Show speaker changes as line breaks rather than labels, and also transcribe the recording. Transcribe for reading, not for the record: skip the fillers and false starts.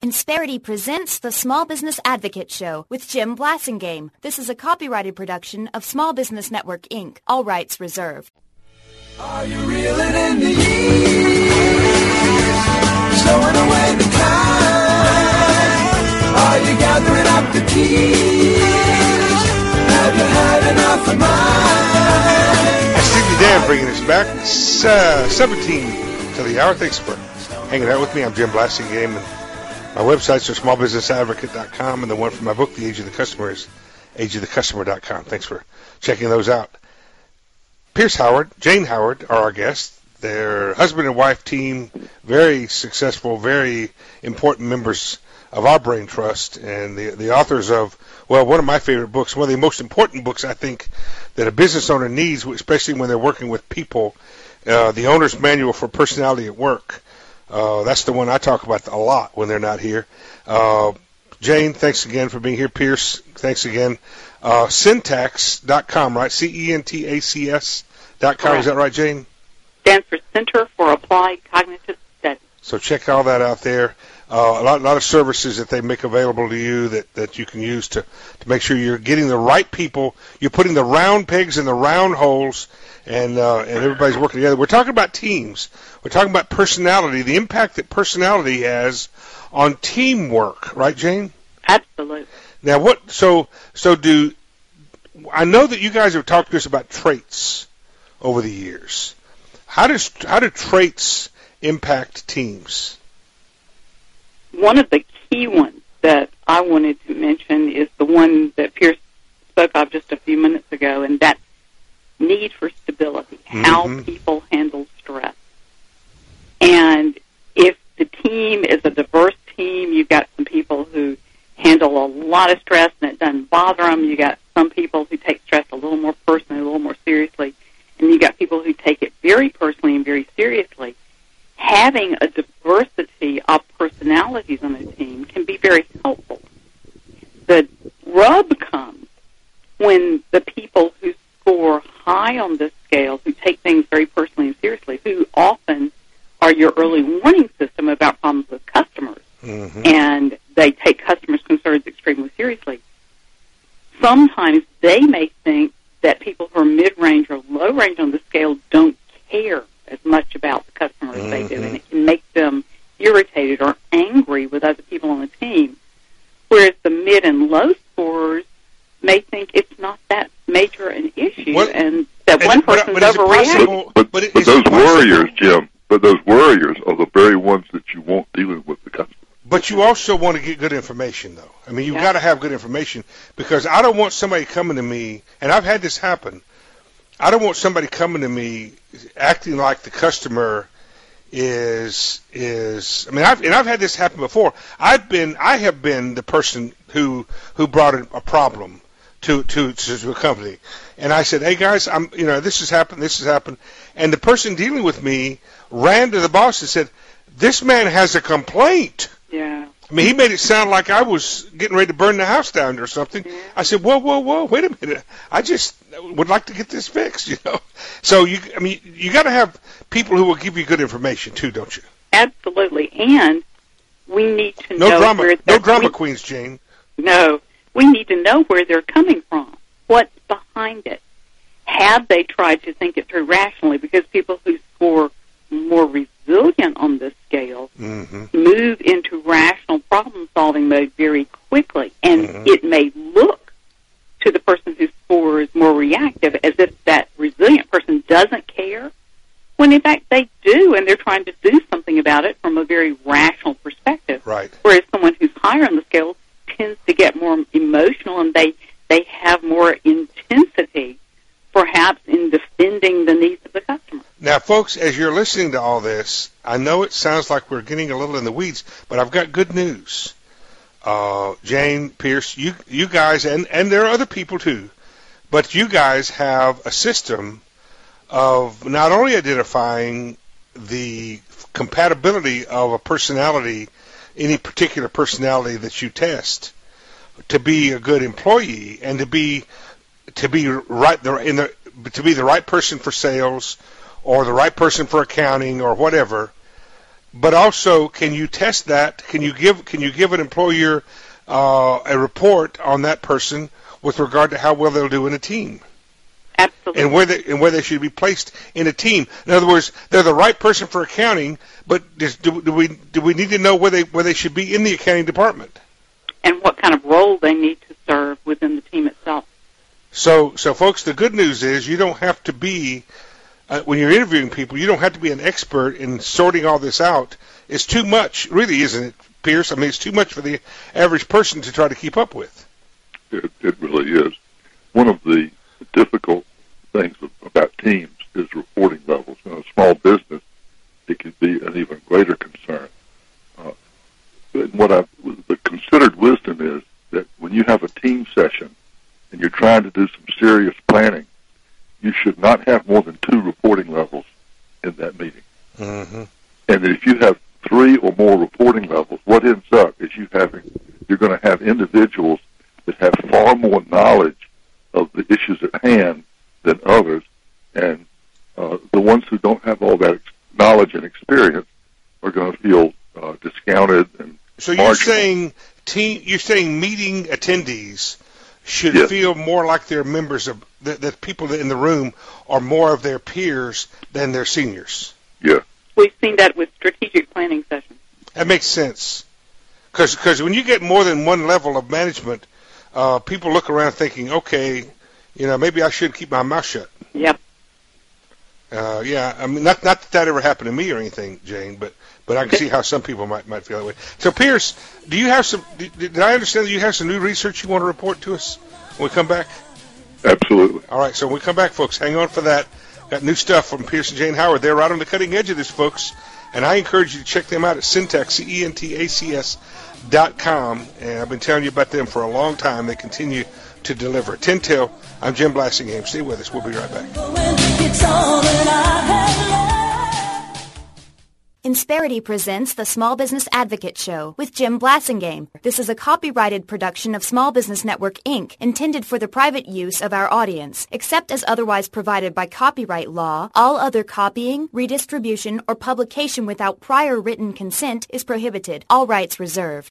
Insperity presents the Small Business Advocate Show with Jim Blasingame. This is a copyrighted production of Small Business Network, Inc. All rights reserved.
Are you reeling in the years? Stowing away the time? Are you gathering up the keys? Have you had enough of mine?
That's Stevie Dan bringing us back. It's 17 to the hour. Thanks for hanging out with me. I'm Jim Blasingame, and my websites are smallbusinessadvocate.com, and the one for my book, The Age of the Customer, is ageofthecustomer.com. Thanks for checking those out. Pierce Howard, Jane Howard are our guests. They're husband and wife team, very successful, very important members of our brain trust, and the authors of, well, one of my favorite books, one of the most important books I think that a business owner needs, especially when they're working with people, The Owner's Manual for Personality at Work. That's the one I talk about a lot when they're not here. Jane, thanks again for being here. Pierce, thanks again. Centacs.com, right? CENTACS.com. Is that right, Jane?
Stands for Center for Applied Cognitive Studies.
So check all that out there. A lot of services that they make available to you that you can use to make sure you're getting the right people. You're putting the round pegs in the round holes, and everybody's working together. We're talking about teams. We're talking about personality, the impact that personality has on teamwork, right, Jane?
Absolutely.
Now, I know that you guys have talked to us about traits over the years. How do traits impact teams?
One of the key ones that I wanted to mention is the one that Pierce spoke of just a few minutes ago, and that's need for stability, how people handle stress. And if the team is a diverse team, you've got some people who handle a lot of stress and it doesn't bother them. You got some people who take stress a little more personally, a little more seriously, and you got people who take it very personally and very seriously. Having a diversity of personalities on a team can be very helpful. The rub comes when the people who score high on this scale, who take things very personally and seriously, who often are your early warning system about problems with customers, and they take customers' concerns extremely seriously. Sometimes they may think that people who are mid-range or low-range on the scale don't care as much about the customers as they do, and it can make them irritated or angry with other people on the team, whereas the mid and low scorers may think it's not that major an issue, and that one person's overreacting.
But those warriors, Jim, those warriors are the very ones that you want dealing with the customer.
But you also want to get good information, though. I mean, you've got to have good information, because I don't want somebody coming to me, and I've had this happen, I don't want somebody coming to me acting like the customer is. I mean, I've had this happen before. I have been the person who brought a problem to a company, and I said, "Hey guys, this has happened," and the person dealing with me ran to the boss and said, "This man has a complaint."
Yeah.
I mean, he made it sound like I was getting ready to burn the house down or something. Yeah. I said, whoa, wait a minute. I just would like to get this fixed, So, you got to have people who will give you good information, too, don't you?
Absolutely. And we need to know where
no drama queens, Jane.
No. We need to know where they're coming from. What's behind it? Have they tried to think it through rationally? Because people who score more resilient on this scale move into rational problem-solving mode very quickly, and it may look to the person who scores more reactive as if that resilient person doesn't care, when in fact they do, and they're trying to do something about it from a very rational perspective.
Right.
Whereas someone who's higher on the scale tends to get more emotional, and they have more intensity, perhaps in defending the needs of the customer.
Now, folks, as you're listening to all this, I know it sounds like we're getting a little in the weeds, but I've got good news. Jane, Pierce, you guys, and there are other people too, but you guys have a system of not only identifying the compatibility of a personality, any particular personality that you test, to be a good employee and to be the right person for sales, or the right person for accounting, or whatever, But also, can you test that? Can you give an employer a report on that person with regard to how well they'll do in a team?
Absolutely.
And where they should be placed in a team. In other words, they're the right person for accounting, but do we need to know where they should be in the accounting department?
And what kind of role they need to serve within the team itself.
So folks, the good news is you don't have to be when you're interviewing people, you don't have to be an expert in sorting all this out. It's too much, really, isn't it, Pierce? I mean, it's too much for the average person to try to keep up with.
It really is. One of the difficult things about teams is reporting levels. In a small business, it can be an even greater concern. The considered wisdom is that when you have a team session and you're trying to do some serious planning, you should not have more than 2 reporting levels in that meeting.
Mm-hmm.
And if you have 3 or more reporting levels, what ends up is you're going to have individuals that have far more knowledge of the issues at hand than others, and the ones who don't have all that knowledge and experience are going to feel discounted and
so
marginal.
you're saying meeting attendees should
Yes.
feel more like they're members of that people in the room are more of their peers than their seniors.
Yeah.
We've seen that with strategic planning sessions.
That makes sense. Because when you get more than one level of management, people look around thinking, okay, maybe I should keep my mouth shut.
Yep.
Yeah, I mean, not that ever happened to me or anything, Jane, but I can see how some people might feel that way. So, Pierce, do you have some? Did I understand that you have some new research you want to report to us when we come back?
Absolutely.
All right, so when we come back, folks, hang on for that. Got new stuff from Pierce and Jane Howard. They're right on the cutting edge of this, folks, and I encourage you to check them out at Centacs, CENTACS.com, and I've been telling you about them for a long time. They continue to deliver. 10 till. I'm Jim Blassingame. Stay with us. We'll be right back.
Insperity presents the Small Business Advocate Show with Jim Blassingame. This is a copyrighted production of Small Business Network, Inc., intended for the private use of our audience. Except as otherwise provided by copyright law, all other copying, redistribution, or publication without prior written consent is prohibited. All rights reserved.